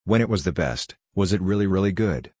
When it was the best, was it really really good?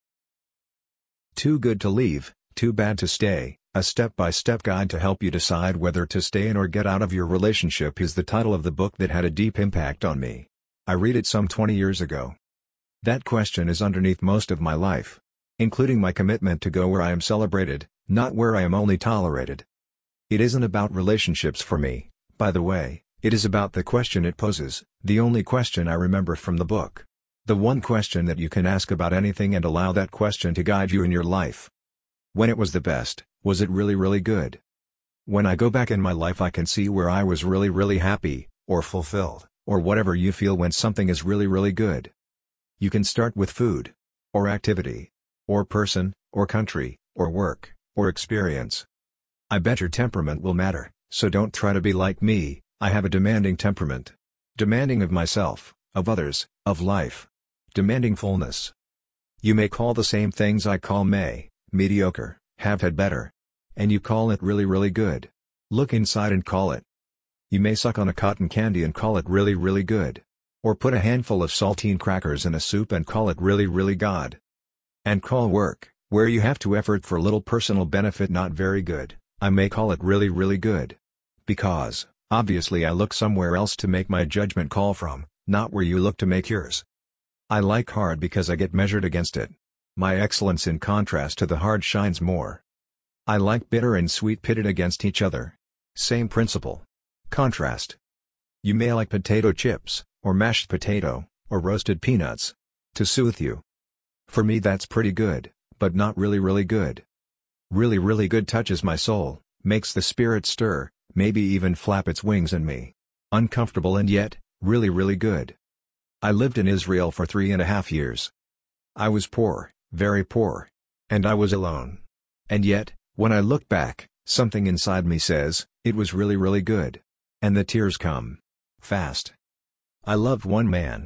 Too good to leave, too bad to stay, a step-by-step guide to help you decide whether to stay in or get out of your relationship is the title of the book that had a deep impact on me. I read it some 20 years ago. That question is underneath most of my life, including my commitment to go where I am celebrated, not where I am only tolerated. It isn't about relationships for me, by the way, it is about the question it poses, the only question I remember from the book. The one question that you can ask about anything and allow that question to guide you in your life. When it was the best, was it really really good? When I go back in my life I can see where I was really really happy, or fulfilled, or whatever you feel when something is really really good. You can start with food, or activity, or person, or country, or work, or experience. I bet your temperament will matter, so don't try to be like me. I have a demanding temperament. Demanding of myself, of others, of life. Demanding fullness. You may call the same things I call mediocre, have had better. And you call it really really good. Look inside and call it. You may suck on a cotton candy and call it really really good. Or put a handful of saltine crackers in a soup and call it really really God. And call work, where you have to effort for little personal benefit not very good. I may call it really really good. Because, obviously I look somewhere else to make my judgment call from, not where you look to make yours. I like hard because I get measured against it. My excellence in contrast to the hard shines more. I like bitter and sweet pitted against each other. Same principle. Contrast. You may like potato chips, or mashed potato, or roasted peanuts. To soothe you. For me that's pretty good, but not really really good. Really really good touches my soul, makes the spirit stir, maybe even flap its wings in me. Uncomfortable and yet, really really good. I lived in Israel for 3.5 years. I was poor, very poor. And I was alone. And yet, when I look back, something inside me says, it was really really good. And the tears come. Fast. I loved one man.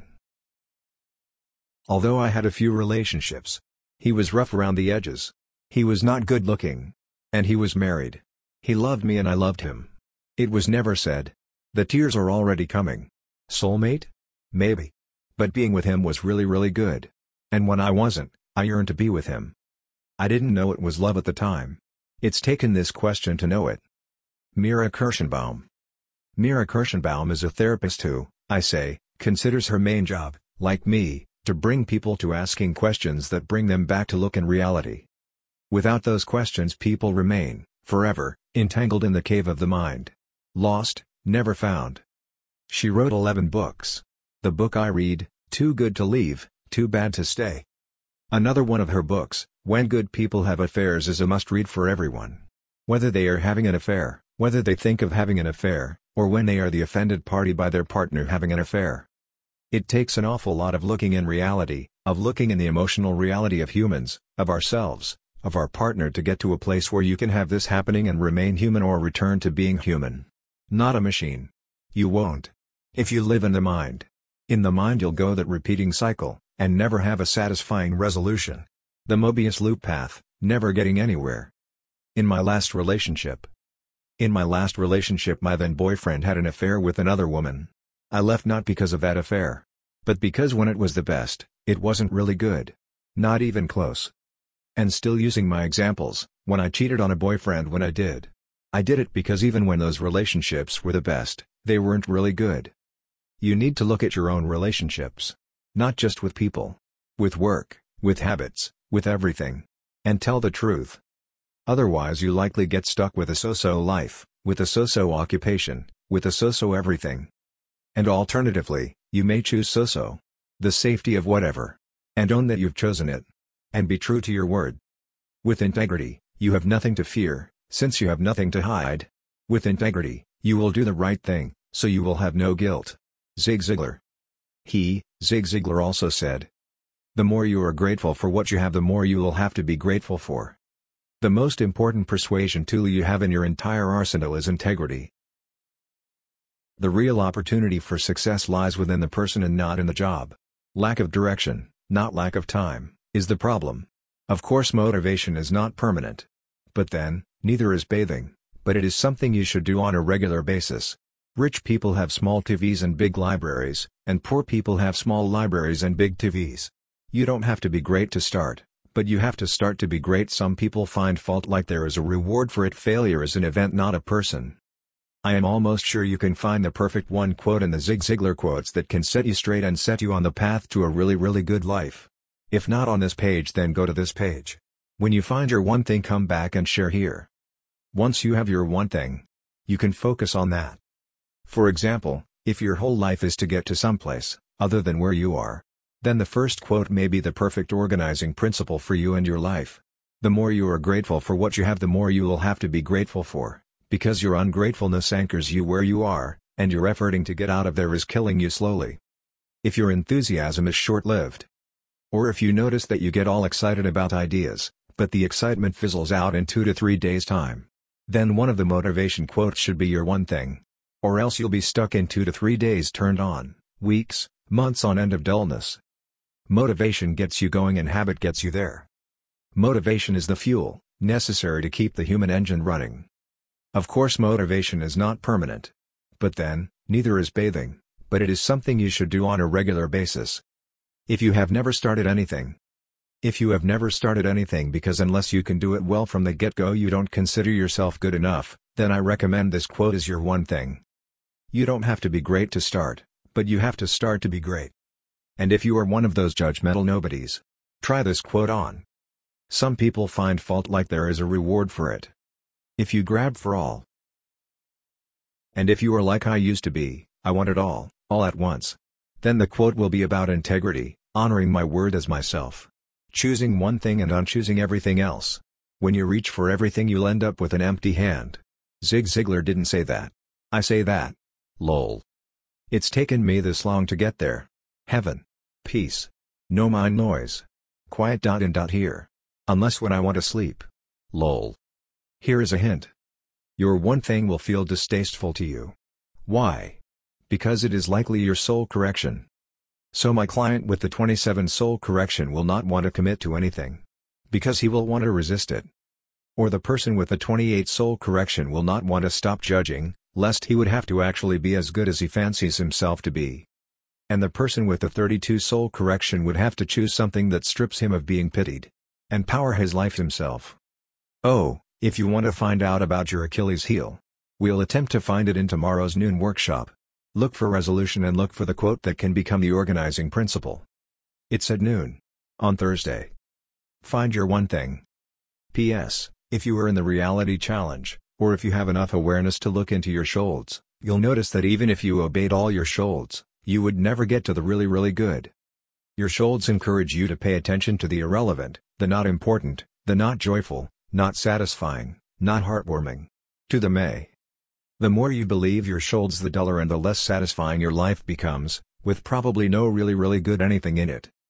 Although I had a few relationships. He was rough around the edges. He was not good looking. And he was married. He loved me and I loved him. It was never said. The tears are already coming. Soulmate? Maybe. But being with him was really really good. And when I wasn't, I yearned to be with him. I didn't know it was love at the time. It's taken this question to know it. Mira Kirschenbaum. Mira Kirschenbaum is a therapist who, I say, considers her main job, like me, to bring people to asking questions that bring them back to look in reality. Without those questions people remain, forever, entangled in the cave of the mind. Lost, never found. She wrote 11 books. The book I read, Too Good to Leave, Too Bad to Stay. Another one of her books, When Good People Have Affairs, is a must-read for everyone. Whether they are having an affair, whether they think of having an affair, or when they are the offended party by their partner having an affair. It takes an awful lot of looking in reality, of looking in the emotional reality of humans, of ourselves, of our partner to get to a place where you can have this happening and remain human or return to being human. Not a machine. You won't. If you live in the mind. In the mind you'll go that repeating cycle, and never have a satisfying resolution. The Mobius loop path, never getting anywhere. In my last relationship. My then boyfriend had an affair with another woman. I left not because of that affair. But because when it was the best, it wasn't really good. Not even close. And still using my examples, when I cheated on a boyfriend when I did it because even when those relationships were the best, they weren't really good. You need to look at your own relationships. Not just with people. With work, with habits, with everything. And tell the truth. Otherwise you likely get stuck with a so-so life, with a so-so occupation, with a so-so everything. And alternatively, you may choose so-so. The safety of whatever. And own that you've chosen it. And be true to your word. With integrity, you have nothing to fear, since you have nothing to hide. With integrity, you will do the right thing, so you will have no guilt. Zig Ziglar. Zig Ziglar also said, the more you are grateful for what you have, the more you will have to be grateful for. The most important persuasion tool you have in your entire arsenal is integrity. The real opportunity for success lies within the person and not in the job. Lack of direction, not lack of time, is the problem. Of course motivation is not permanent. But then, neither is bathing, but it is something you should do on a regular basis. Rich people have small TVs and big libraries, and poor people have small libraries and big TVs. You don't have to be great to start, but you have to start to be great. Some people find fault like there is a reward for it. Failure is an event, not a person. I am almost sure you can find the perfect one quote in the Zig Ziglar quotes that can set you straight and set you on the path to a really good life. If not on this page, then go to this page. When you find your one thing, come back and share here. Once you have your one thing, you can focus on that. For example, if your whole life is to get to someplace other than where you are, then the first quote may be the perfect organizing principle for you and your life. The more you are grateful for what you have, the more you will have to be grateful for, because your ungratefulness anchors you where you are, and your efforting to get out of there is killing you slowly. If your enthusiasm is short-lived, or if you notice that you get all excited about ideas, but the excitement fizzles out in 2 to 3 days' time, then one of the motivation quotes should be your one thing. Or else you'll be stuck in 2 to 3 days turned on, weeks, months on end of dullness. Motivation gets you going and habit gets you there. Motivation is the fuel necessary to keep the human engine running. Of course, motivation is not permanent. But then, neither is bathing, but it is something you should do on a regular basis. If you have never started anything, because unless you can do it well from the get-go you don't consider yourself good enough, then I recommend this quote as your one thing. You don't have to be great to start, but you have to start to be great. And if you are one of those judgmental nobodies, try this quote on. Some people find fault like there is a reward for it. If you grab for all, and if you are like I used to be, I want it all at once, then the quote will be about integrity, honoring my word as myself, choosing one thing and unchoosing everything else. When you reach for everything you'll end up with an empty hand. Zig Ziglar didn't say that. I say that. Lol. It's taken me this long to get there. Heaven. Peace. No mind noise. Quiet. Here. Unless when I want to sleep. Lol. Here is a hint. Your one thing will feel distasteful to you. Why? Because it is likely your soul correction. So my client with the 27 soul correction will not want to commit to anything, because he will want to resist it. Or the person with the 28 soul correction will not want to stop judging, lest he would have to actually be as good as he fancies himself to be. And the person with the 32 soul correction would have to choose something that strips him of being pitied, and power his life himself. Oh, if you want to find out about your Achilles heel, we'll attempt to find it in tomorrow's noon workshop. Look for resolution and look for the quote that can become the organizing principle. It's at noon. On Thursday. Find your one thing. P.S. If you are in the reality challenge, or if you have enough awareness to look into your shoulds, you'll notice that even if you obeyed all your shoulds, you would never get to the really good. Your shoulds encourage you to pay attention to the irrelevant, the not important, the not joyful, not satisfying, not heartwarming. To the may. The more you believe your shoulds, the duller and the less satisfying your life becomes, with probably no really good anything in it.